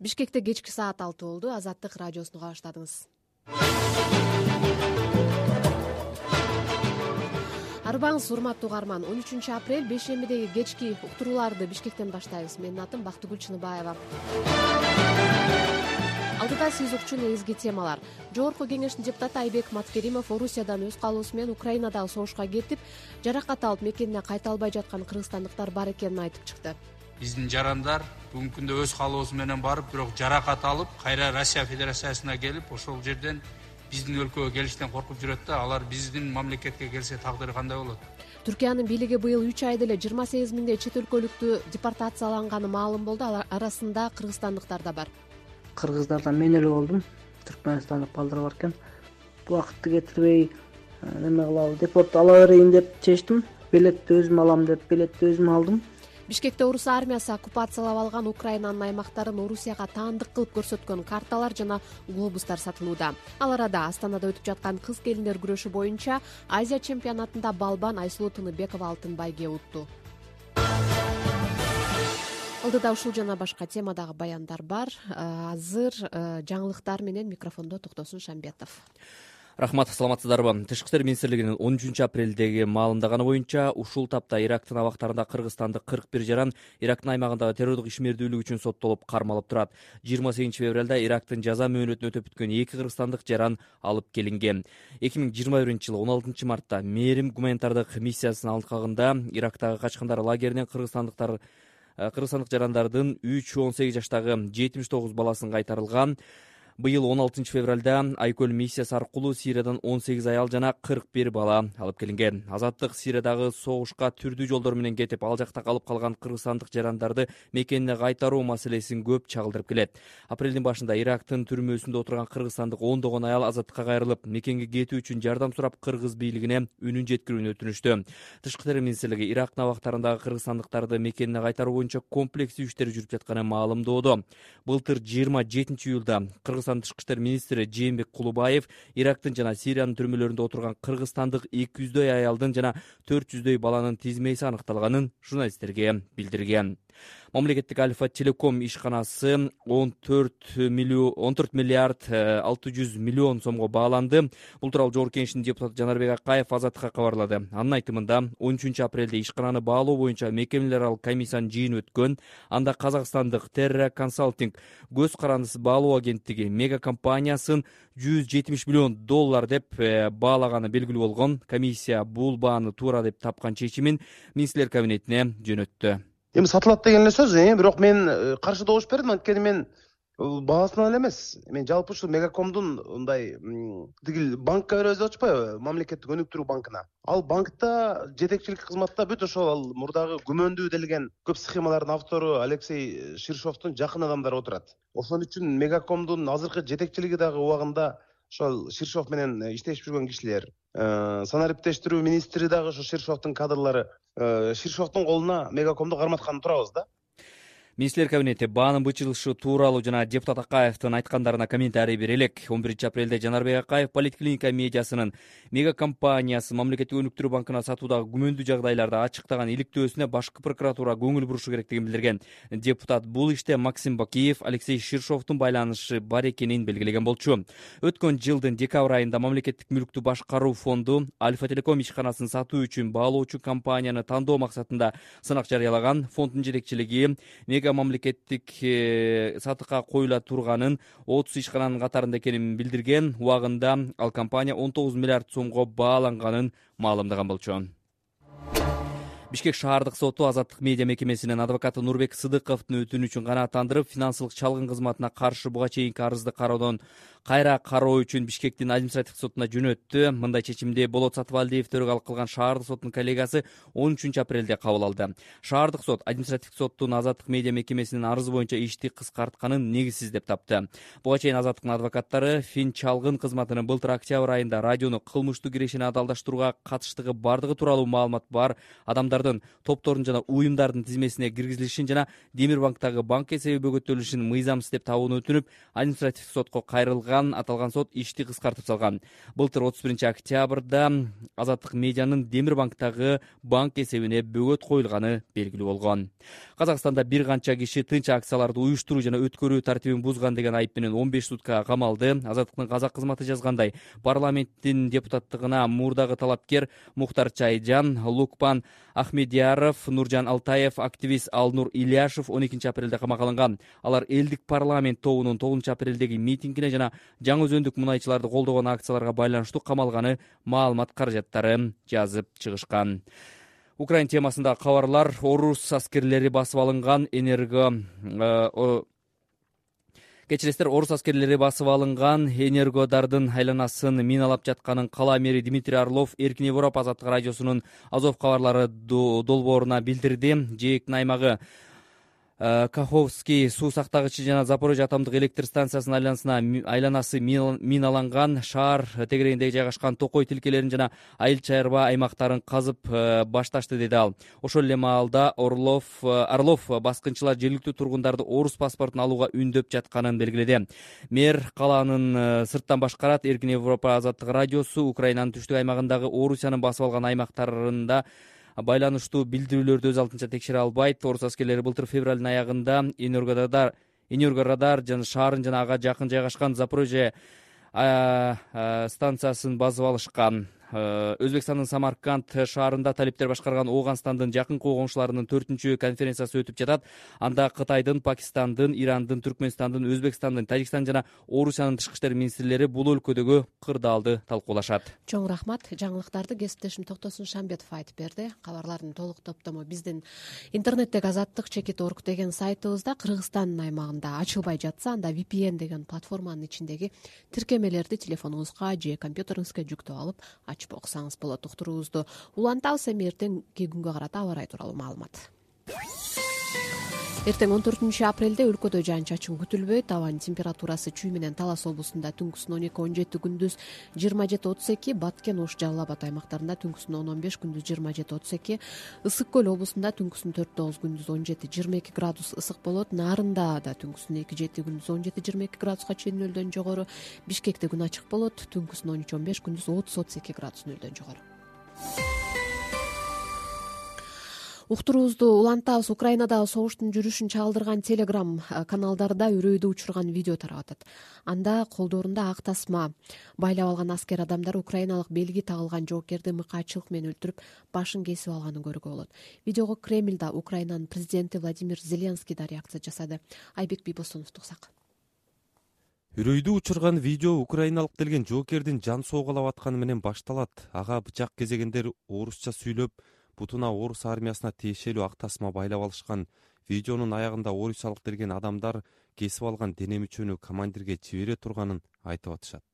Бишкекте кечки саат 6 болду. Азаттык радиосуну уга баштадыңыз. Арбаңыз, урматтуу угарман. 13 апрель бейшембидеги кечки уктурууларды Бишкектен баштайбыз. Менин атым Бактыгүл Чыныбаева. Алдыда сиз укчу негизги темалар. Жогорку кеңештин депутаты Айбек Маткеримов Орусиядан өз каалоосу менен Украинадагы согушка кетип, жаракат алып мекенине кайта албай жаткан кыргызстандыктар бар экенин айтып чыкты. Биздин жарандар бүгүнкү күндө өз каалоосу менен барып, бирок жаракат алып, кайра Россия Федерациясына келип, ошол жерден биздин өлкөгө келиштен коркуп жүрөт да, алар биздин мамлекетке келсе тагдыры кандай болот? Түркиянын бийлиги быйыл 3 айда эле 28 миңдей чет өлкөлүктү депортацияланганы маалым болду. Алар арасында кыргызстандыктар да бар. Кыргыздардан мен эле болдум. Түркмөнстандык балдар бар экен. Убакытты кетирбей неме кылалы, депорт ала берейин деп чечтим. Билетти өзүм алам деп билетти өзүм алдым. Бишкекте орус армиясы оккупациялап алган Украинанын аймактарын Орусияга таандык кылып көрсөткөн карталар жана глобустар сатылууда. Ал арада Астанада өтүп жаткан кыз келиндер күрөшү боюнча Азия чемпионатында балбан Айсулуу Тыныбекова алтын байге утту. Алдыда ушул жана башка темадагы баяндар бар. Азыр жаңылыктар менен микрофондо Токтосун Шамбетов. Рахмат, саламатсыздарбы? Тышкы иштер министрлигинин 13 апрелдеги маалымдаганы боюнча ушул тапта Ирактын абактарында кыргызстандык 41 жаран Ирактын аймагындагы террордук ишмердүүлүк үчүн соттолуп кармалып турат. 28 февралда Ирактын жаза мөөнөтүн өтөп бүткөн 2 кыргызстандык жаран алып келинген. 2021-жылы 16 мартта Мээрим гуманитардык миссиясынын алкагында Ирактагы качкандар лагеринен кыргызстандык жарандардын 3-18 жаштагы 79 баласын кайтарылган. Быйыл 16 февралда Айкөл миссиясы аркылуу Сириядан 18 аял жана 41 бала алып келинген. Азаттык Сириядагы согушка түрдүү жолдор менен кетип, ал жакта калып калган кыргызстандык жарандарды мекенине кайтаруу маселесин көп чагылдырып келет. Апрелдин башында Ирактын түрмөсүндө отурган кыргызстандык ондогон аял азаттыкка кайрылып, мекенге кетүү үчүн жардам сурап кыргыз бийлигине үнүн жеткирүүнү өтүнүштү. Тышкы иштер министрлиги Ирактын абактарындагы кыргызстандыктарды мекенине кайтаруу боюнча комплекстүү иштер жүрүп жатканын маалымдоодо. Былтыр 27 июлда Кыргызстан тышкы иштер министри Жээнбек Кулубаев Ирактын жана Сириянын түрмөлөрүндө отурган кыргызстандык 200дөй аялдын жана 400дөй баланын тизмеси аныкталганын журналисттерге билдирген. Мамлекеттик Альфа Телеком ишканасы 14 миллиард 600 миллион сомго бааланды. Бул тууралуу Жогорку Кеңештин депутаты Жанарбек Акаев Азаттыкка кабарлады. Анын айтымында 13 апрелде ишкананы баалоо боюнча мекемелер аралык комиссиянын жыйыны өткөн. Анда Казакстандык Terra Consulting көз карандысы баалоо агенттиги мега компаниясын $170 миллион деп баалаганы белгилүү болгон. Комиссия бул бааны туура деп тапкан чечимин министрлер кабинетине жөнөттү. Эми сатылат деген эле сөз, бирок мен каршы добуш бердим, анткени мен баасынан эле эмес. Мен жалпы ушул Мегакомдун мындай тигил банкка беребиз деп атышпайбы, мамлекеттик өнүктүрүү банкына. Ал банкта жетекчилик кызматта бүт ошол ал мурдагы күмөндүү делген көп схемалардын автору Алексей Ширшовдун жакын адамдары отурат. Ошон үчүн Мегакомдун азыркы жетекчилиги дагы убагында ошол Ширшов менен иштешип жүргөн кишилер. Санариптештирүү министри дагы ошо Ширшовдун кадрлары. Ширшовдун колуна Мегакомду карматканы турабыз да. Министрлер кабинети баанын бычылышы тууралуу жана депутат Акаевдин айткандарына комментарий бере элек. 11 апрелде Жанарбек Акаев Политклиника медиасынын мега компаниясы мамлекеттик өнүктүрүү банкына сатуудагы күмөндүү жагдайларды ачыктаган иликтөөсүнө башкы прокуратура көңүл бурушу керектигин билдирген. Депутат бул иште Максим Бакиев, Алексей Ширшовдун байланышы бар экенин белгилеген болчу. Өткөн жылдын декабрь айында мамлекеттик мүлктү башкаруу фонду Альфа Телеком ишканасын сатуу үчүн баалоочу компанияны тандоо максатында сынак жарыялаган. Фонддун жетекчилиги мамлекеттик сатыкка коюла турганын 30 ишкананын катарында экенин билдирген. Убагында ал компания 19 миллиард сомго бааланганын маалымдаган болчу. Бишкек шаардык соту Азаттык медиа мекемесинин адвокаты Нурбек Сыдыковдун өтүнүчүн канааттандырып, финансылык чалгын кызматына каршы буга чейинки арызды кароодон кайра кароо үчүн Бишкектин административдик сотуна жөнөттү. Мындай чечимди Болот Сатыбалдиев төрөгалык кылган шаардык соттун коллегиясы 13 апрелде кабыл алды. Шаардык сот административдик соттун Азаттык медиа мекемесинин арызы боюнча ишти кыскартканын негизсиз деп тапты. Буга чейин Азаттыктын адвокаттары фин чалгын кызматынын былтыр октябрь айында радиону кылмыштуу кирешени адалдаштырууга катыштыгы бардыгы тууралуу маалымат бар адамдар катышуучулардын топтордун жана уюмдардын тизмесине киргизилишин жана Демир банктагы банк эсеби бөгөттөлүшүн мыйзамсыз деп табууну өтүнүп, административдик сотко кайрылган. Аталган сот ишти кыскартып салган. Былтыр 31 октябрда Азаттык медианын Демир банктагы банк эсебине бөгөт коюлганы белгилүү болгон. Казакстанда бир канча киши тынч акцияларды уюштуруу жана өткөрүү тартибин бузган деген айып менен 15 суткага камалды. Азаттыктын казак кызматы жазгандай, парламенттин депутаттыгына мурдагы талапкер Мухтар Чайжан, Лукпан Ахмедияров, Нуржан Алтаев, активист Алнур Ильяшев 12 апрелде камакка алынган. Алар элдик парламент тобунун 9 апрелдеги митингине жана жаңы өзөндүк мунайчыларды колдогон акцияларга байланыштуу камалганы маалымат каражаттары жазып чыгышкан. Украин темасында кабарлар. Орус аскерлери басып алынган Орус аскерлери басып алынган Энергодардын айланасын миналап жатканын кала мэри Дмитрий Орлов Эркин Европа Азаттык радиосунун Азов кабарлары долбооруна билдирди. Жээктин аймагы Каховский суу сактагычы жана Запорожье атомдук электр станциясынын айланасы миналанган. Шаар тегерегинде жайгашкан токой тилкелерин жана айыл чайырба аймактарын казып башташты, деди ал. Ошол эле маалда Орлов баскынчылар жергиликтүү тургундарды орус паспортун алууга үндөп жатканын белгиледи. Мэр калаанын сырттан башкарат. Эркин Европа Азаттык радиосу Украинанын түштүк аймагындагы Орусиянын басып алган аймактарында байланыштуу билдирүүлөрдү өз алдынча текшере албайт. Орус аскерлери былтыр февралдын аягында Энергорадар жана шаарын жана ага жакын жайгашкан Запорожье станциясын басып алышкан. Өзбекстандын Самарканд шаарында талиптер башкарган Ооганстандын жакын койгончуларынын 4-чү конференциясы өтүп жатат. Анда Кытайдын, Пакистандын, Ирандын, Түркмөнстандын, Өзбекстандын, Тажикстан жана Орусиянын тышкы иштер министрлери бул өлкөдөгү кырдаалды талкуулашат. Чоң рахмат. Жаңылыктарды кесиптешим Токтосун Шамбетов айтып берди. Кабарлардын толук топтому биздин интернеттеги azattik.org деген сайтыбызда Кыргызстандын аймагында ачылбай жатса, анда VPN деген платформанын ичиндеги тиркемелерди телефонуңузга же компьютериңизге жүктөп алып ачып окусаңыз болот. Уктуруубузду улантабыз. Эми эртеңки күнгө карата аба ырайы тууралуу маалымат. Эртең 14 апрелде өлкөдө жаан-чачын күтүлбөйт. Абанын температурасы Чүй менен Талас облусунда түнкүсүн 12-17, күндүз 27-32, Баткен, Ош, Жалал Абад аймактарында түнкүсүн 10-15, күндүз 27-32, Ысык көл облусунда түнкүсүн 4-9, күндүз 17-22 градус ысык болот. Нарында да түнкүсүн 2-7, күндүз 17-22 градуска чейин нөлдөн жогору. Бишкекте күн ачык болот. Түнкүсүн 13-15, күндүз 30-32 градус нөлдөн жогору. Уктуруубузду улантабыз. Украинадагы согуштун жүрүшүн чагылдырган Telegram каналдарда үрөйдү учурган видео тарап атат. Анда колдорунда ак тасма байлап алган аскер адамдар украиналык белги тагылган жоокерди мыкаачылык менен өлтүрүп, башын кесип алганын көрүүгө болот. Видеого Кремльда Украинанын президенти Владимир Зеленский да реакция жасады. Айбек Бийбосунов туксак. Үрөйдү учурган видео украиналык делген жоокердин жан соогалап атканы менен башталат. Ага бычак кезегендер орусча сүйлөп, бутуна орус армиясына тиешелүү ак тасма байлап алышкан. Видеонун аягында орусиялык делген адамдар кесип алган дене мүчөнү командирге жибере турганын айтып атышат.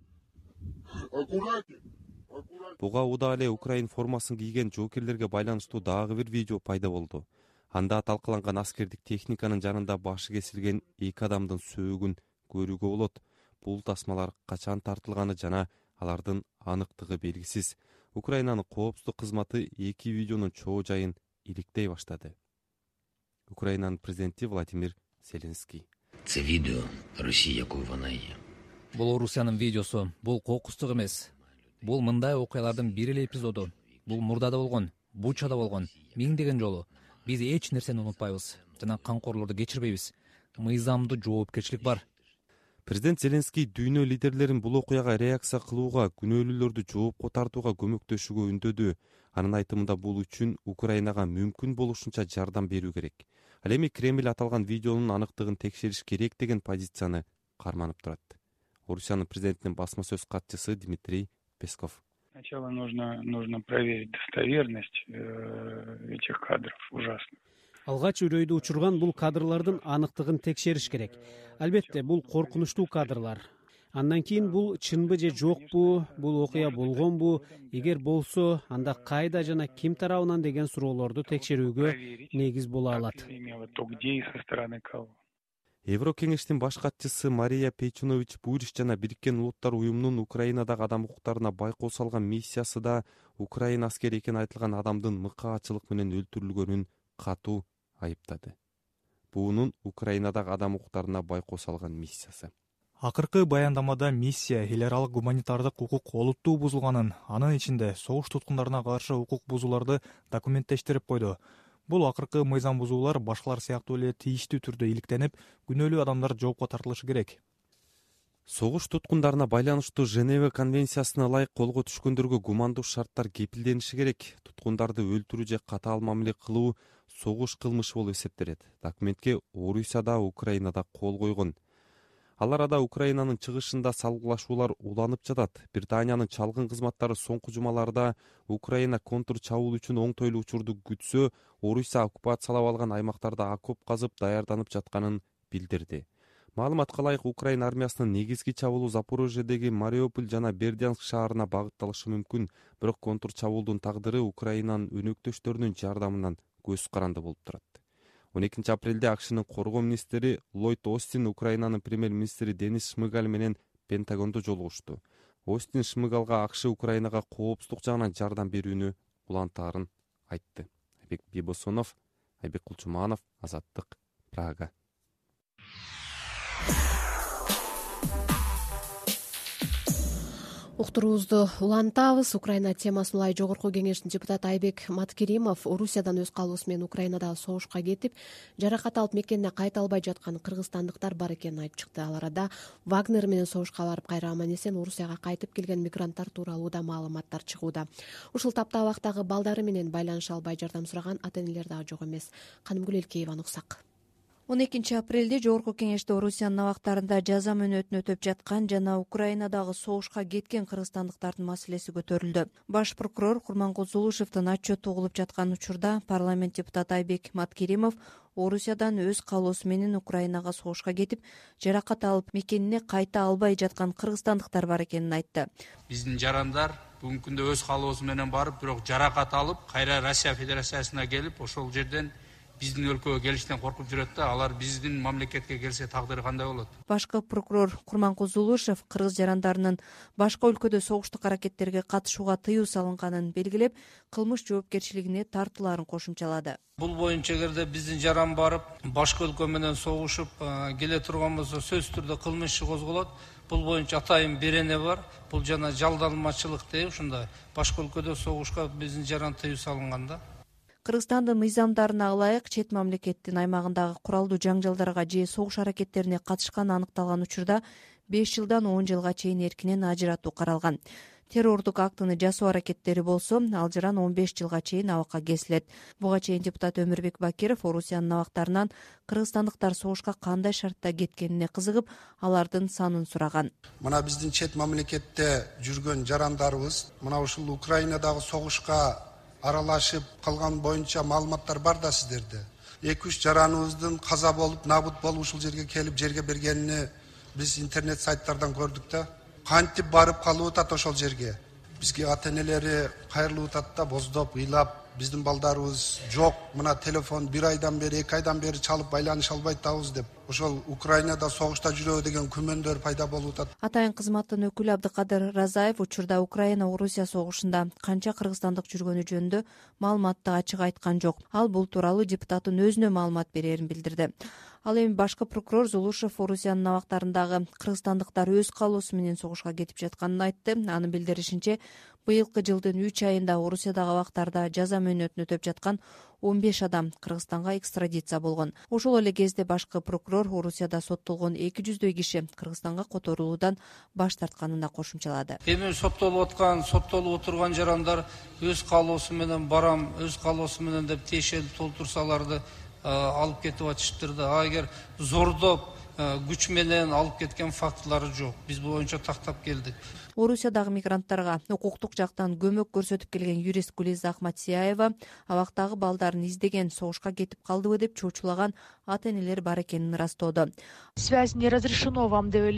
Буга уда эле Украин формасын кийген жоокерлерге байланыштуу дагы бир видео пайда болду. Анда талкаланган аскердик техниканын жанында башы кесилген 2 адамдын сөөгүн көрүүгө болот. Бул тасмалар качан тартылганы жана алардын аныктыгы белгисиз. Украинанын коопсуздук кызматы 2 видеонун чоо жайын иликтей баштады. Украинанын президенти Владимир Зеленский. Це видео Росія, якою вона є. Бул Орусиянын видеосу, бул кокустук эмес. Бул мындай окуялардын бир эле эпизоду. Бул Мурдада болгон, Бучада болгон, миңдеген жолу. Биз эч нерсени унутпайбыз жана камкорлорду кечирбейбиз. Мыйзамдуу жоопкерчилик бар. Президент Зеленский дүйнө лидерлерин бул окуяга реакция кылууга, күнөөлүүлөрдү жоопко тартууга көмөктөшүүгө үндөдү. Анын айтымында бул үчүн Украинага мүмкүн болушунча жардам берүү керек. Ал эми Кремль аталган видеонун аныктыгын текшериш керек деген позицияны карманып турат. Орусиянын президентинин басма сөз катчысы Дмитрий Песков. Сначала нужно проверить достоверность этих кадров ужасных. Алгач үрөйдү учурган бул кадрлардын аныктыгын текшериш керек. Албетте, бул коркунучтуу кадрлар. Андан кийин бул чынбы же жокпу, бул окуя болгонбу, эгер болсо, анда кайда жана ким тарабынан деген суроолорду текшерүүгө негиз боло алат. Евро кеңештин баш катчысы Мария Пейчунович Буриш жана Бириккен Улуттар уюмунун Украинадагы адам укуктарына байкоо салган миссиясы да Украина аскери экени айтылган адамдын мыкаачылык менен өлтүрүлгөнүн катуу айыптады. Буунун Украинадагы адам укуктарына байкоо салган миссиясы. Акыркы баяндамада миссия эл аралык гуманитардык укук олуттуу бузулганын, анын ичинде согуш туткундарына каршы укук бузууларды документтештирип койду. Бул акыркы мыйзам бузуулар башкалар сыяктуу эле тийиштүү түрдө иликтенип, күнөөлүү адамдар жоопко тартылышы керек. Согуш туткундарына байланыштуу Женева конвенциясына ылайык колго түшкөндөргө гумандуу шарттар кепилдениши керек. Туткундарды өлтүрүү же катаал мамиле кылуу согуш кылмышы болуп эсептелет. Документке Орусия да Украинада кол койгон. Ал арада Украинанын чыгышында салгылашуулар уланып жатат. Британиянын чалгын кызматтары соңку жумаларда Украина контур чабуул үчүн оңтойлуу учурду күтсө, Орусия оккупациялап алган аймактарда окоп казып даярданып жатканын билдирди. Маалыматка ылайык, Украина армиясынын негизги чабуулу Запорожьедеги Мариуполь жана Бердянск шаарына багытталышы мүмкүн, бирок контур чабуулдун тагдыры Украинанын өнөктөштөрүнүн жардамынан көз каранды болуп турат. 12 апрелде АКШнын коргоо министри Ллойд Остин Украинанын премьер-министри Денис Шмыгаль менен Пентагондо жолугушту. Остин Шмыгалга АКШ Украинага коопсуздук жагынан жардам берүүнү улантаарын айтты. Айбек Бибосонов, Айбек Кулчуманов, Азаттык, Прага. Уктуруубузду улантабыз. Украина темасын улай жогорку кеңештин депутаты Айбек Маткеримов Орусиядан өз каалоосу менен Украинадагы согушка кетип, жаракат алып мекенине кайта албай жаткан кыргызстандыктар бар экенин айтып чыкты. Ал арада Вагнер менен согушка барып кайра аман-эсен Орусияга кайтып келген мигранттар тууралуу да маалыматтар чыгууда. Ушул тапта абактагы балдары менен байланыша албай жардам сураган ата-энелер дагы жок эмес. Канымгүл Элкееваны уксак. 12 апрелде Жогорку кеңеште Орусиянын абактарында жаза мөөнөтүн өтөп жаткан жана Украинадагы согушка кеткен кыргызстандыктардын маселеси көтөрүлдү. Баш прокурор Курманкул Зулушевдин отчету угулуп жаткан учурда парламент депутаты Айбек Маткеримов Орусиядан өз каалоосу менен Украинага согушка кетип, жаракат алып мекенине кайта албай жаткан кыргызстандыктар бар экенин айтты. Биздин жарандар бүгүнкү күндө өз каалоосу менен барып, бирок жаракат алып, кайра Россия Федерациясына келип, ошол жерден биздин өлкөгө келиштен коркуп жүрөт да, алар биздин мамлекетке келсе тагдыры кандай болот? Башкы прокурор Курманкул Зулушев кыргыз жарандарынын башка өлкөдө согуштук аракеттерге катышууга тыюу салынганын белгилеп, кылмыш жоопкерчилигине тартууларын кошумчалады. Бул боюнча эгерде биздин жаран барып, башка өлкө менен согушуп келе турган болсо, сөзсүз түрдө кылмыш иши козголот. Бул боюнча атайын берене бар. Бул жана жалданмачылык деп, ушундай башка өлкөдө согушка биздин жаран тыюу салынган да. Кыргызстандын мыйзамдарына ылайык чет мамлекеттин аймагындагы куралдуу жаңжалдарга же согуш аракеттерине катышканы аныкталган учурда 5 жылдан 10 жылга чейин эркинен ажыратуу каралган. Террордук актыны жасоо аракеттери болсо, ал жаран 15 жылга чейин абакка кесилет. Буга чейин депутат Өмүрбек Бакиров Орусиянын абактарынан кыргызстандыктар согушка кандай шартта кеткенине кызыгып, алардын санын сураган. Мына биздин чет мамлекетте жүргөн жарандарыбыз, мына ушул Украинадагы согушка аралашып калган боюнча маалыматтар бар да сиздерде. 2-3 жараныбыздын каза болуп, набут болуп ушул жерге келип жерге бергенини биз интернет сайттардан көрдүк да. Кантип барып калып атат ошол жерге. Бизге ата-энелери кайрылып атат да, боздоп, ыйлап, биздин балдарыбыз жок, мына телефон 1 айдан бери, 2 айдан бери чалып байланыша албай атабыз деп. Ошол Украинада согушта жүрөбү деген күмөндөр пайда болуп атат. Атайын кызматтын өкүлү Абдыкадыр Разаев учурда Украина-Орусия согушунда канча кыргызстандык жүргөнү жөнүндө маалыматты ачык айткан жок. Ал бул тууралуу депутаттын өзүнө маалымат берерин билдирди. Ал эми башкы прокурор Зулушев Орусиянын абактарындагы кыргызстандыктар өз каалоосу менен согушка кетип жатканын айтты. Анын билдиришинче, быйылкы жылдын 3 айында Орусиядагы абактарда жаза мөөнөтүн өтөп жаткан 15 адам Кыргызстанга экстрадиция болгон. Ошол эле кезде башкы прокурор Орусияда соттолгон 200дөй киши Кыргызстанга которулуудан баш тартканын да кошумчалады. Эми соттолуп отурган жарандар өз каалоосу менен барам, өз каалоосу менен деп тиешелүү толтурсаларды алып кетип атышыптыр да. Эгер зордоп, күч менен алып кеткен фактылары жок. Биз бул боюнча тактап келдик. Орусиядагы мигранттарга укуктук жактан көмөк көрсөтүп келген юрист Гулиза Ахматсияева абактагы балдарын издеген, согушка кетип калдыбы деп чочулаган ата-энелер бар экенин ырастоодо. Связь не разрешено вам деп эле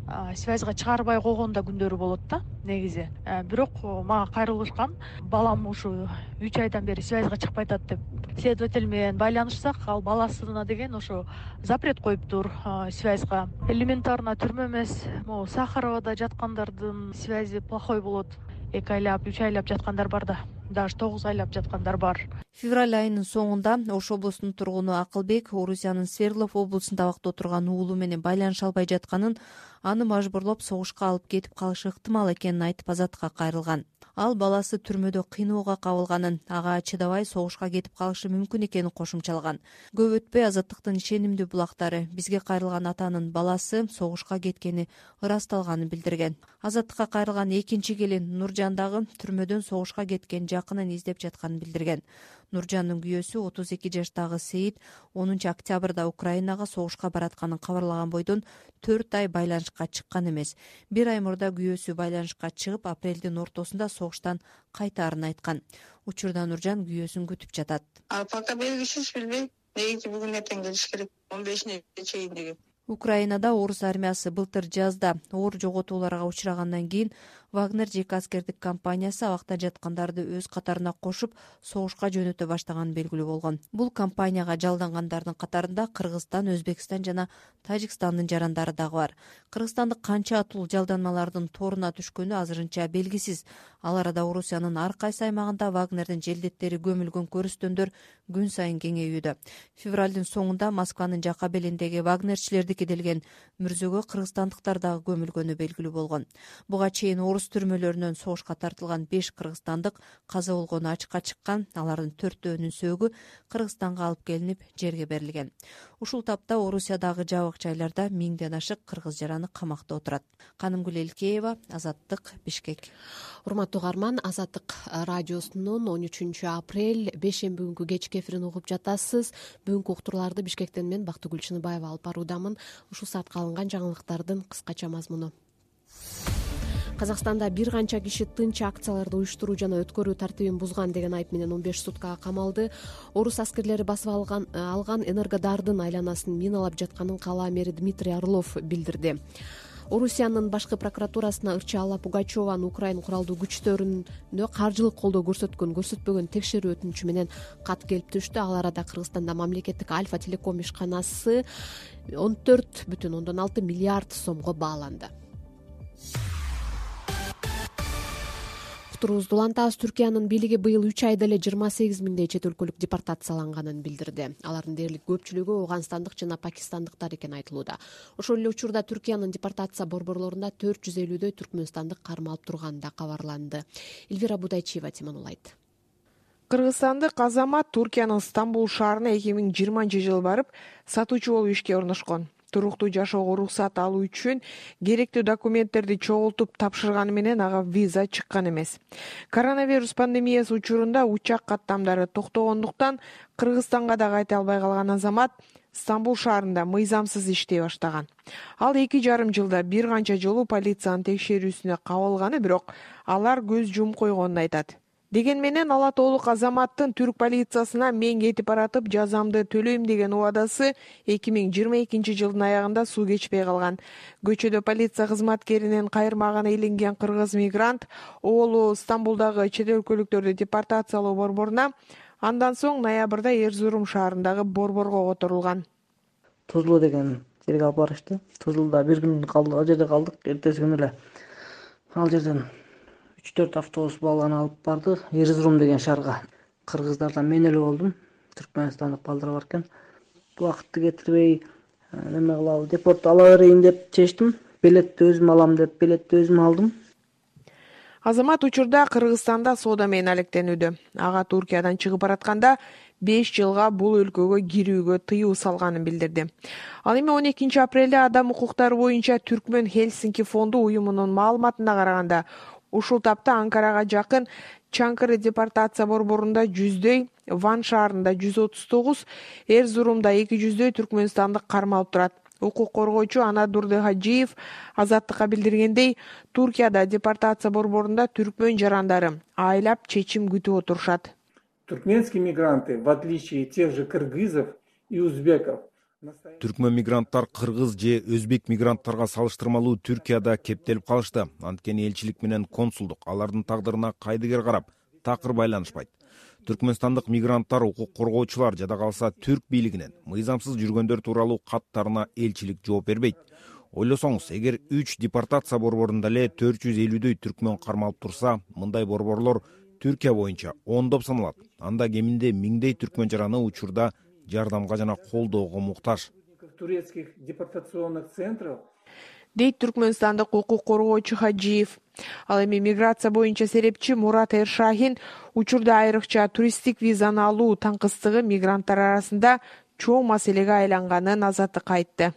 связьга чыгарбай койгон да күндөрү болот да негизи. Бирок мага кайрылышкан, балам ушу 3 айдан бери связьга чыкпай атат деп. Следователь менен байланышсак, ал баласына деген ошо запрет коюптур связьга. Элементарно түрмө эмес, могу Сахаровада жаткандардын связи плохой болот. 2 айлап, 3 айлап жаткандар бар да. Даже 9 айлап жаткандар бар. Февраль айынын соңунда Ош облусунун тургуну Акылбек Орусиянын Свердлов облусунда убакта отурган уулу менен байланыша албай жатканын, аны мажбурлоп согушка алып кетип калышы ыктымал экенин айтып Азаттыкка кайрылган. Ал баласы түрмөдө кыйноого кабылганын, ага чыдабай согушка кетип калышы мүмкүн экенин кошумчалаган. Көп өтпөй Азаттыктын ишенимдүү булактары бизге кайрылган атанын баласы согушка кеткени ырасталганын билдирген. Азаттыкка кайрылган экинчи келин Нуржан дагы түрмөдөн согушка кеткен жакынын издеп жатканын билдирген. Нуржандын күйөөсү 32 жаштагы Сейит 10 октябрда Украинага согушка баратканын кабарлаган бойдон 4 ай байланышка чыккан эмес. 1 ай мурда күйөөсү байланышка чыгып, апрелдин ортосунда согуштан кайтаарын айткан. Учурда Нуржан күйөөсүн күтүп жатат. Пока белгисиз, билбейм. Неге бүгүн эртең келиш керек? 15-не чейин деген. Украинада орус армиясы былтыр жазда оор жоготууларга учрагандан кийин Вагнер жеке аскердик компаниясы абакта жаткандарды өз катарына кошуп, согушка жөнөтө баштаганы белгилүү болгон. Бул компанияга жалдангандардын катарында Кыргызстан, Өзбекстан жана Тажикстандын жарандары дагы бар. Кыргызстандык канча атуу жалданмалардын торуна түшкөнү азырынча белгисиз. Ал арада Орусиянын ар кайсы аймагында Вагнердин желдеттери көмүлгөн көрүстөндөр күн сайын кеңейүүдө. Февралдын соңунда Москванын жака белиндеги Вагнерчилердики делген мүрзөгө кыргызстандыктар дагы көмүлгөнү белгилүү болгон. Буга чейин орус түрмөлөрүнөн согушка тартылган 5 кыргызстандык каза болгону ачыкка чыккан. Алардын 4-өөнүн сөөгү Кыргызстанга алып келинип, жерге берилген. Ушул тапта Орусиядагы жабык жайларда 1000ден ашык кыргыз жараны камакта отурат. Канымгүл Элкеева, Азаттык, Бишкек. Урматтуу угарман, Азаттык радиосунун 13 апрель бейшемби күнгү кечки эфирин угуп жатасыз. Бүгүнкү уктурууларды Бишкектен мен Бактыгүл Чыныбаева алып баруудамын. Ушул саатка алынган жаңылыктардын кыскача мазмуну. Казакстанда бир канча киши тынч акцияларды уюштуруу жана өткөрүү тартибин бузган деген айып менен 15 суткага камалды. Орус аскерлери басып алган Энергодардын айланасын миналап жатканын кала мэри Дмитрий Орлов билдирди. Орусиянын башкы прокуратурасына ырчы Алла Пугачеванын Украин куралдуу күчтөрүнө каржылык колдоо көрсөтпөгөн текшерүү өтүнүчү менен кат келип түштү. Ал арада Кыргызстанда мамлекеттик Альфа телеком ишканасы 14,6 миллиард сомго бааланды. Уктуруубузду улантабыз. Түркиянын бийлиги быйыл 3 айда эле 28 миңдей чет өлкөлүк депортацияланганын билдирди. Алардын дээрлик көпчүлүгү Афганстандык жана пакистандыктар экени айтылууда. Ошол эле учурда Түркиянын депортация борборлорунда 450дөй түркмөнстандык кармалып турганы да кабарланды. Эльвира Будайчиева теманулайт. Кыргызстандык азамат Туркиянын Стамбул шаарына 2020-жылы барып, сатуучу болуп ишке орношкон. Туруктуу жашоого уруксат алуу үчүн керектүү документтерди чогултуп тапшырганы менен ага виза чыккан эмес. Коронавирус пандемиясы учурунда учак каттамдары токтогондуктан Кыргызстанга да кайта албай калган азамат Стамбул шаарында мыйзамсыз иштей баштаган. Ал 2,5 жылда бир канча жолу полициянын текшерүүсүнө кабылганы, бирок алар көз жумуп койгонун айтат. Деген менен ала толук азаматтын түрк полициясына мен кетип баратып жазамды төлөйм деген убадасы 2022 жылдын аягында суу кечпей калган. Көчөдө полиция кызматкеринин кайырмагына илинген кыргыз мигрант оолу Стамбулдагы чет өлкөлүктөрдү депортациялоо борборуна, андан соң ноябрда Эрзурум шаарындагы борборго которулган. Тузлу деген жерге алып барышты. Тузлуда бир күн калдык, ал жерде калдык. Эртеси күнү эле ал жерден 3-4 автобус баланы алып барды Эрзурум деген шаарга. Кыргыздардан мен эле болдум. Түркмөнстандык балдар бар экен. Убакытты кетирбей неме кылабы, депорт ала берейин деп чечтим. Билетти өзүм алам деп билетти өзүм алдым. Азамат учурда Кыргызстанда соода менен алектенүүдө. Ага Туркиядан чыгып баратканда 5 жылга бул өлкөгө кирүүгө тыюу салганын билдирди. Ал эми 12 апрелде адам укуктары боюнча Түркмөн Хельсинки фонду уюмунун маалыматына караганда, ушул тапта Анкарага жакын Чанкыры депортация борборунда 100дөй, Ван шаарында 139, Эрзурумда 200дөй түркмөнстандык кармалып турат. Укук коргоочу Анадурды Хаджиев Азаттыкка билдиргендей, Туркияда депортация борборунда түркмөн жарандары айлап чечим күтүп отурушат. Туркменские мигранты, в отличие тех же кыргызов и узбеков, Түркмөн мигранттар кыргыз же өзбек мигранттарга салыштырмалуу Түркияда кептелип калышты. Анткени элчилик менен консулдук алардын тагдырына кайдыгер карап, такыр байланышпайт. Түркмөнстандык мигранттар, укук коргоочулар жада калса түрк бийлигинен мыйзамсыз жүргөндөр тууралуу каттарына элчилик жооп бербейт. Ойлосоңуз, эгер 3 депортация борборунда эле 450дөй түркмөн кармалып турса, мындай борборлор Түркия боюнча ондоп саналат. Анда кеминде 1000дей түркмөн жараны учурда жардамга жана колдоого муктаж. Турецких депортационных центров дейт түркмөнстандык укук коргоочу Хаджиев. Ал эми миграция боюнча серепчи Мурат Эршахин учурда айрыкча туристтик визаны алуу таңкыстыгы мигранттар арасында чоң маселеге айланганын Азаттыкка айтты.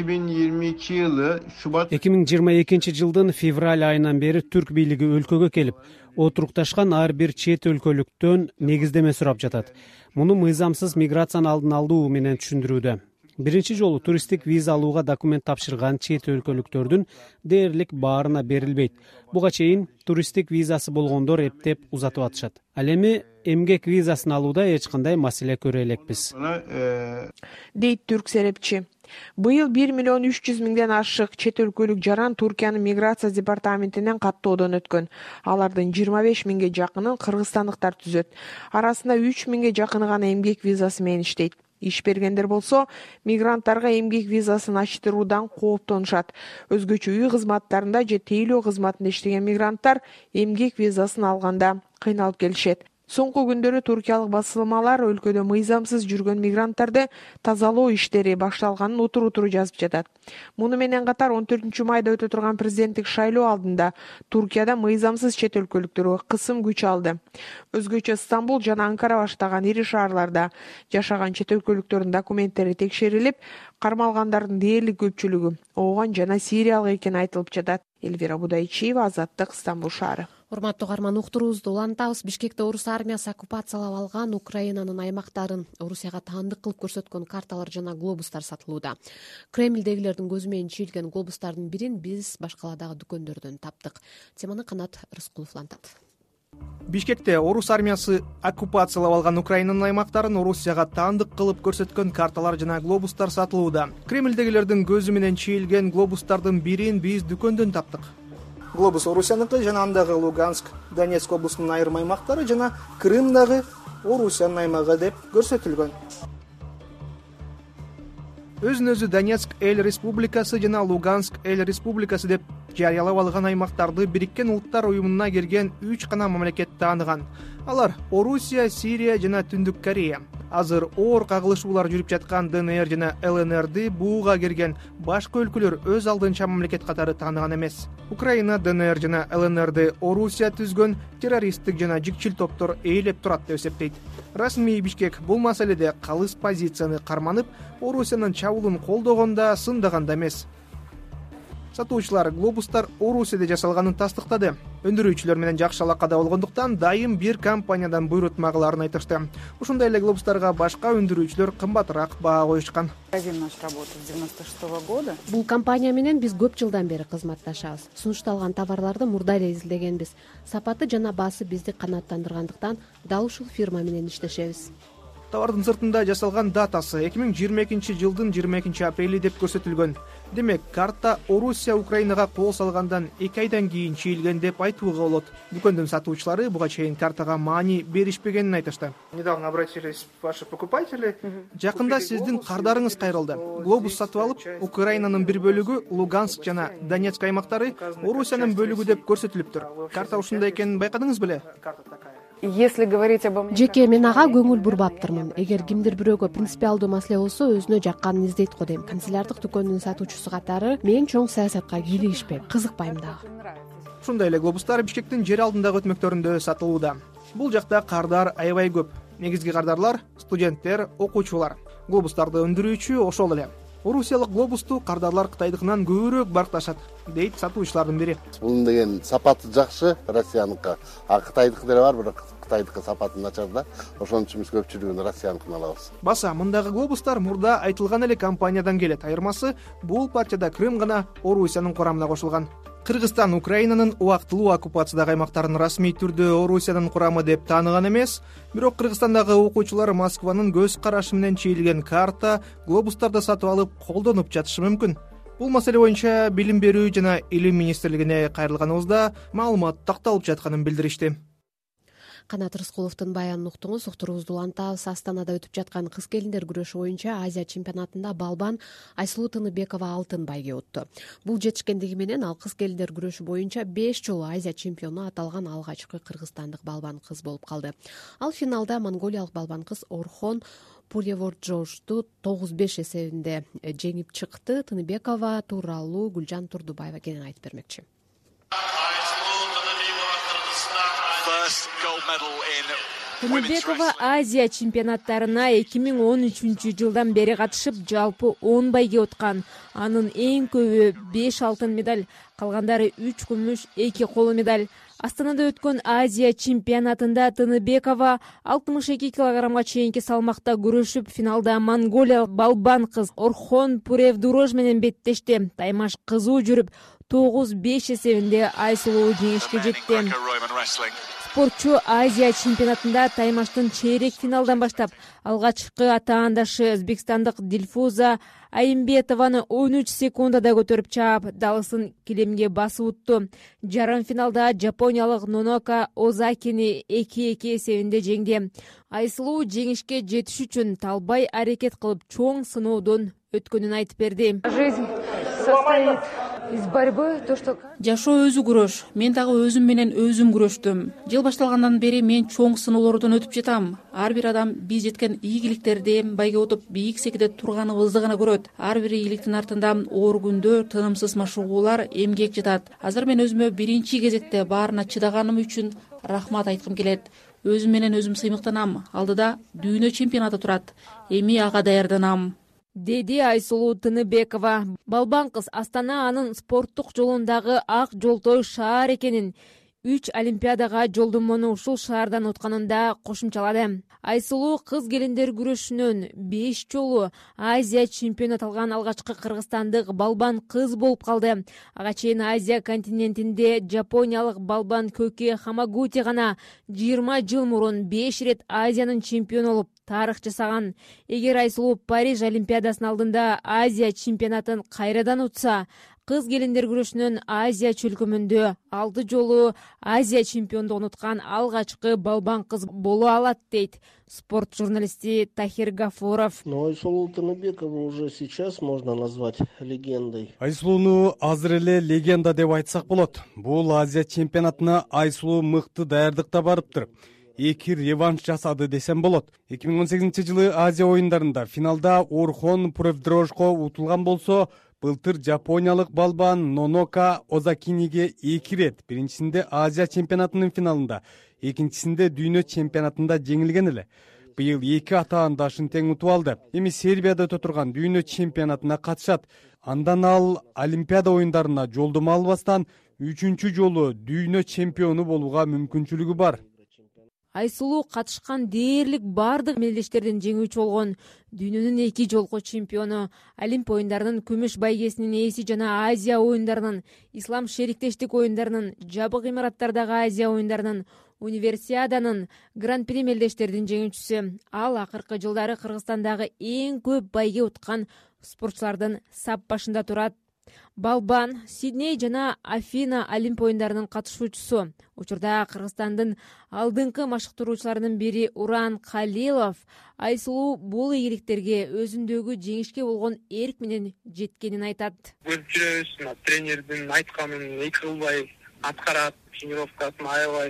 2022 жылдын февраль айынан бери түрк бийлиги өлкөгө келип, отурукташкан ар бир чет өлкөлүктөн негиздеме сурап жатат. Муну мыйзамсыз миграциянын алдын алуу менен түшүндүрүүдө. Биринчи жолу туристтик виза алууга документ тапшырган чет өлкөлүктөрдүн дээрлик баарына берилбейт. Буга чейин туристтик визасы болгондор эптеп узатып атышат. Ал эми эмгек визасын алууда эч кандай маселе көрө элекпиз, дейт түрк серепчи. Быйыл 1,3 миллион ашык чет өлкөлүк жаран Туркиянын миграция департаментинен каттоодон өткөн. Алардын 25 миңге жакынын кыргызстандыктар түзөт. Арасында 3 миңге жакыны гана эмгек визасы менен иштейт. Иш бергендер болсо, мигранттарга эмгек визасын ачтыруудан кооптонушат. Өзгөчө үй кызматтарында же тейлөө кызматында иштеген мигранттар эмгек визасын алганда кыйналып келишет. Соңку күндөрү туркиялык басылмалар өлкөдө мыйзамсыз жүргөн мигранттарды тазалоо иштери башталганын утур-утур жазып жатат. Муну менен катар 14 майда өтө турган президенттик шайлоо алдында Туркияда мыйзамсыз чет өлкөлүктөргө кысым күч алды. Өзгөчө Стамбул жана Анкара баштаган ири шаарларда жашаган чет өлкөлүктөрдүн документтери текшерилип, кармалгандардын дээрлик көпчүлүгү Ооган жана Сириялык экени айтылып жатат. Элвира Будайчиева, Азаттык, Стамбул шаары. Урматтуу угарман, уктуруубузду улантабыз. Бишкекте орус армиясы оккупациялап алган Украинанын аймактарын Орусияга таандык кылып көрсөткөн карталар жана глобустар сатылууда. Кремлдегилердин көзү менен чийилген глобустардын бирин биз башкаладагы дүкөндөрдөн таптык. Теманы Канат Рыскулов улантат. Бишкекте орус армиясы оккупациялап алган Украинанын аймактарын Орусияга таандык кылып көрсөткөн карталар жана глобустар сатылууда. Кремлдегилердин көзү менен чийилген глобустардын бирин биз дүкөндөн таптык. Глобус Орусияныкы жана андагы Луганск, Донецк облусунун айрым аймактары жана Крымдагы Орусиянын аймагы деп көрсөтүлгөн. Өзүн-өзү Донецк эл республикасы жана Луганск эл республикасы деп жарыялап алган аймактарды Бириккен Улуттар уюмуна кирген 3 гана мамлекет тааныган. Алар Орусия, Сирия жана Түндүк Корея. Азыр оор кагылышуулар жүрүп жаткан ДНР жана ЛНРди бууга кирген башка өлкөлөр өз алдынча мамлекет катары тааныган эмес. Украина, ДНР жана ЛНРди Орусия түзгөн террористтик жана жикчил топтор ээлеп турат деп эсептейт. Расмий Бишкек бул маселеде калыс позицияны карманып, Орусиянын чабуулун колдогонда сындаганда эмес. Сатуучулар глобустар Орусияда жасалганын тастыктады. Өндүрүүчүлөр менен жакшы алакада болгондуктан дайым бир компаниядан буйрутмагыларын айтышты. Ушундай эле глобустарга башка өндүрүүчүлөр кымбатыраак баа коюшкан. Бул компания менен биз көп жылдан бери кызматташабыз. Сунушталган товарларды мурда эле изилдегенбиз. Сапаты жана баасы бизди канааттандыргандыктан дал ушул фирма менен иштешебиз. Товардын сыртында жасалган датасы 2022 жылдын 22 апрели деп көрсөтүлгөн. Демек, карта Орусия Украинага кол салгандан 2 айдан кийин чийилген деп айтууга болот. Дүкөндүн сатуучулары буга чейин картага маани беришпегенин айтышты. Недавно обратились ваши покупатели. Жакында сиздин кардарыңыз кайрылды. Глобус сатып алып, Украинанын бир бөлүгү Луганск жана Донецк аймактары Орусиянын бөлүгү деп көрсөтүлүптүр. Карта ушундай экенин байкадыңыз беле? Жеке мен ага көңүл бурбаптырмын. Эгер кимдир бирөөгө принципиалдуу маселе болсо, өзүнө жакканын издейт го дейм. Канцелярдык дүкөндүн сатуучусу катары мен чоң саясатка кийлигишпейм, кызыкпайм дагы. Ушундай эле глобустар Бишкектин жер алдындагы өтмөктөрүндө сатылууда. Бул жакта кардар аябай көп. Негизги кардарлар студенттер, окуучулар. Глобустарды өндүрүүчү ошол эле. Орусиялык глобусту кардарлар Кытайдыкынан көбүрөөк баркташат, дейт сатуучулардын бири. Бул деген сапаты жакшы Россияныкы, а Кытайдыкы деле бар, бирок Кытайдыкы сапаты начар да. Ошон үчүн биз көпчүлүгүн Россияныкын алабыз. Баса мындагы глобустар мурда айтылган эле компаниядан келет. Айырмасы бул партияда Крым гана Орусиянын курамына кошулган. Кыргызстан Украинанын убактылуу оккупациядагы аймактарын расмий түрдө Орусиянын курамы деп тааныган эмес, бирок Кыргызстандагы окуучулар Москванын көз карашы менен чийилген карта, глобустарды сатып алып колдонуп жатышы мүмкүн. Бул маселе боюнча Билим берүү жана Илим министрлигине кайрылганыбызда маалымат такталып жатканын билдиришти. Канат Рыскуловдун баянын уктуңуз. Уктуруубузду улантабыз. Астанада өтүп жаткан кыз келиндер күрөшү боюнча Азия чемпионатында балбан Айсулуу Тыныбекова алтын байге утту. Бул жетишкендиги менен ал кыз келиндер күрөшү боюнча 5 жолу Азия чемпиону аталган алгачкы кыргызстандык балбан кыз болуп калды. Ал финалда монголиялык балбан кыз Орхон Пулеворджошту 9-5 эсебинде жеңип чыкты. Тыныбекова тууралуу Гүлжан Турдубаева кенен айтып бермекчи. Тыныбекова Азия чемпионаттарына 2013-жылдан бери катышып, жалпы 10 байге уткан. Анын эң көбү 5 алтын медаль, калгандары 3 күмүш, 2 коло медаль. Астанада өткөн Азия чемпионатында Тыныбекова 62 килограммга чейинки салмакта күрөшүп, финалда монголиялык балбан кыз Орхон Пулевордж менен беттешти. Таймаш кызуу жүрүп, 9-5 эсебинде Айсулуу жеңишке жетти. Спортчу Азия чемпионатында таймаштын чейрек финалдан баштап алгачкы атаандашы Өзбекстандык Дилфуза Айымбетованы 13 секундада көтөрүп чаап, далысын килемге басып утту. Жарым финалда жапониялык Нонока Озакини 2-2 эсебинде жеңди. Айсулуу жеңишке жетиш үчүн талбай аракет кылып чоң сыноодон өткөнүн айтып берди. Жизнь состоит из борьбы, то что жашоо өзү күрөш. Мен дагы өзүм менен өзүм күрөштүм. Жыл башталгандан бери мен чоң сыноолордон өтүп жатам. Ар бир адам биз жеткен ийгиликтерди байге утуп бийик секиде турганыбызды гана көрөт. Ар бир ийгиликтин артында оор күндөр, тынымсыз машыгуулар, эмгек жатат. Азыр мен өзүмө биринчи кезекте баарына чыдаганым үчүн рахмат айткым келет. Өзүм менен өзүм сыймыктанам. Алдыда дүйнө чемпионаты турат. Эми ага даярданам, деди Айсулуу Тыныбекова. Балбан кыз Астана анын спорттук жолундагы ак жолтой шаар экенин, 3 олимпиадага жолдомону ушул шаардан утканын да кошумчалады. Айсулуу кыз келиндер күрөшүнөн 5 жолу Азия чемпиону аталган алгачкы кыргызстандык балбан кыз болуп калды. Ага чейин Азия континентинде жапониялык балбан Көке Хамагути гана 20 жыл мурун 5 ирет Азиянын чемпиону болуп тарых жасаган. Эгер Айсулуу Париж олимпиадасынын алдында Азия чемпионатын кайрадан утса, кыз келиндер күрөшүнөн Азия чөлкөмүндө 6 жолу Азия чемпиондугун уткан алгачкы балбан кыз боло алат, дейт спорт журналисти Тахир Гафуров. Но Айсулуу Тыныбекову уже сейчас можно назвать легендой. Айсулууну азыр эле легенда деп айтсак болот. Бул Азия чемпионатына Айсулуу мыкты даярдыкта барыптыр. 2 реванш жасады десем болот. 2018-жылы Азия оюндарында финалда Орхон Пулеворджко утулган болсо, былтыр жапониялык балбан Нонока Озакиниге 2 рет, биринчисинде Азия чемпионатынын финалында, экинчисинде дүйнө чемпионатында жеңилген эле. Быйыл 2 атаандашын тең утуп алды. Эми Сербияда өтө турган дүйнө чемпионатына катышат. Андан ал Олимпиада оюндарына жолдомо албастан 3-чү жолу дүйнө чемпиону болууга мүмкүнчүлүгү бар. Айсулуу катышкан дээрлик бардык мелдештерден жеңүүчү болгон. Дүйнөнүн 2 жолку чемпиону, Олимп оюндарынын күмүш байгесинин ээси жана Азия оюндарынын, Ислам шериктештик оюндарынын, жабык имараттардагы Азия оюндарынын, Универсиаданын, Гран-при мелдештердин жеңүүчүсү. Ал акыркы жылдары Кыргызстандагы эң көп байге уткан спортчулардын сап башында турат. Балбан Сидней жана Афина Олимп оюндарынын катышуучусу. Учурда Кыргызстандын алдыңкы машыктыруучуларынын бири Уран Калилов Айсулуу бул ийгиликтерге өзүндөгү жеңишке болгон эрк менен жеткенин айтат. Көрүп жүрөбүз, тренердин айтканын эки кылбай аткарат, тренировкасын аябай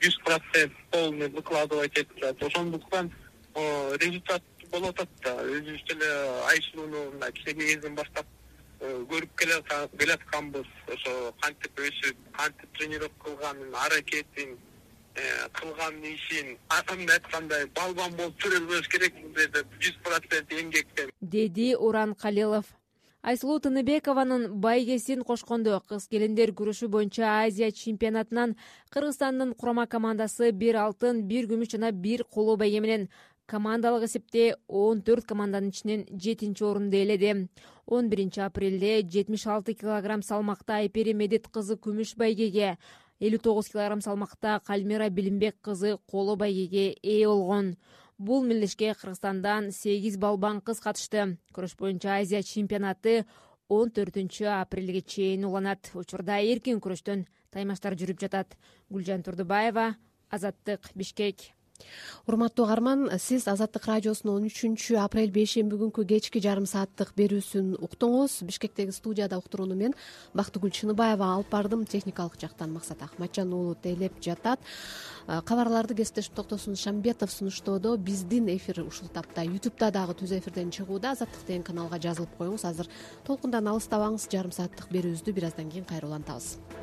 100% полный выкладывать этип жатат. Ошондуктан результат болуп атат да. Өзүбүз деле Айсулууну кичинекей кезден баштап көрүп келатканбыз. Ошо кантип өсүп, кантип тренировка кылганын, аракетин, кылган ишин, атымды айткандай балбан болуп жүрүбүз керек деп 100% эмгектен, деди Уран Калилов. Айсулуу Тыныбекованын байгесин кошкондо кыз келиндер күрөшү боюнча Азия чемпионатынан Кыргызстандын курама командасы 1 алтын, 1 күмүш жана 1 коло байге менен командалык эсепте 14 команданын ичинен 7-орунду ээледи. 11 апрелде 76 килограмм салмакта Айпери Медет кызы күмүш байгеге, 59 килограмм салмакта Кальмира Билимбек кызы коло байгеге ээ болгон. Бул мелдешке Кыргызстандан 8 балбан кыз катышты. Күрөш боюнча Азия чемпионаты 14 апрелге чейин уланат. Учурда эркин күрөштөн таймаштар жүрүп жатат. Гүлжан Турдубаева, Азаттык, Бишкек. Урматтуу угарман, сиз Азаттык радиосунун 13 апрель бейшемби күнкү кечки жарым сааттык берүүсүн уктуңуз. Бишкектеги студияда уктурууну мен Бактыгүл Чыныбаева алып бардым. Техникалык жактан Максат Ахматжан уулу тейлеп жатат. Кабарларды Кесиптешим Токтосун Шамбетов сунуштоодо. Биздин эфир ушул тапта YouTube'да дагы түз эфирден чыгууда. Азаттык деген каналга жазылып коюңуз. Азыр толкундан алыстабаңыз. Жарым сааттык берүүбүздү бир аздан кийин кайра улантабыз.